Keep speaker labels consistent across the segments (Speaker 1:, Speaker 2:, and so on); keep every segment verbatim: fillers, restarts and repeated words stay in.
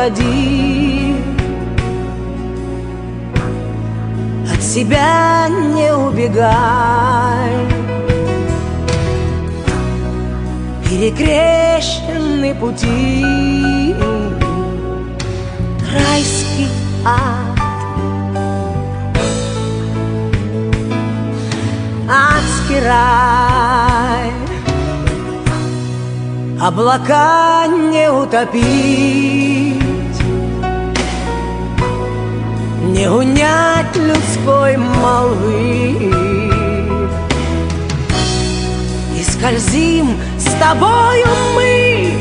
Speaker 1: уходи, от себя не убегай. Перекрещены пути, райский ад, адский рай. Облака не утопить, не унять людской молвы. И скользим с тобою мы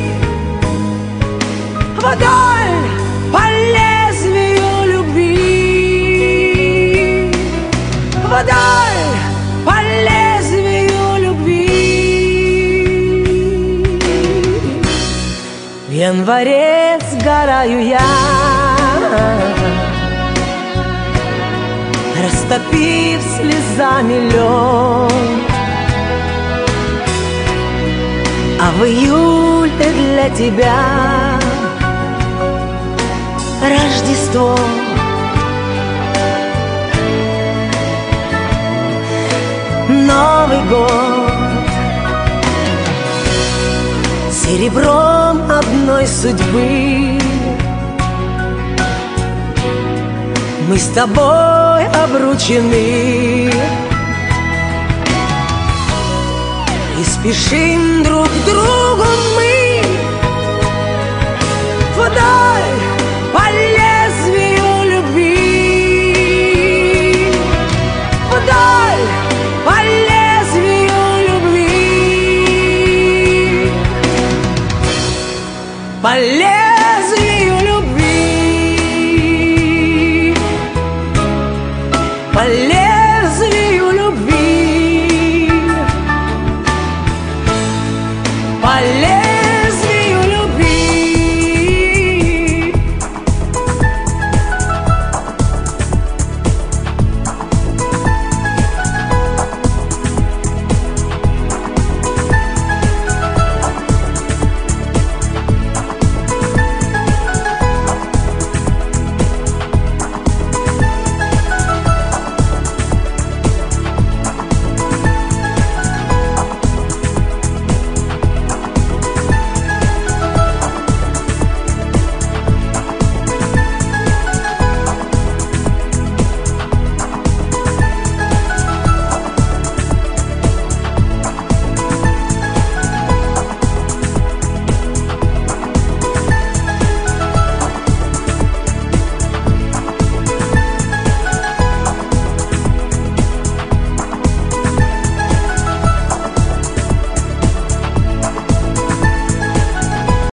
Speaker 1: вдоль по лезвию любви, вдоль по лезвию любви. В январе сгораю я, растопив слезами лед. А в июле для тебя Рождество. Новый год серебром одной судьбы. Мы с тобой обручены и спешим друг к другу мы вдаль.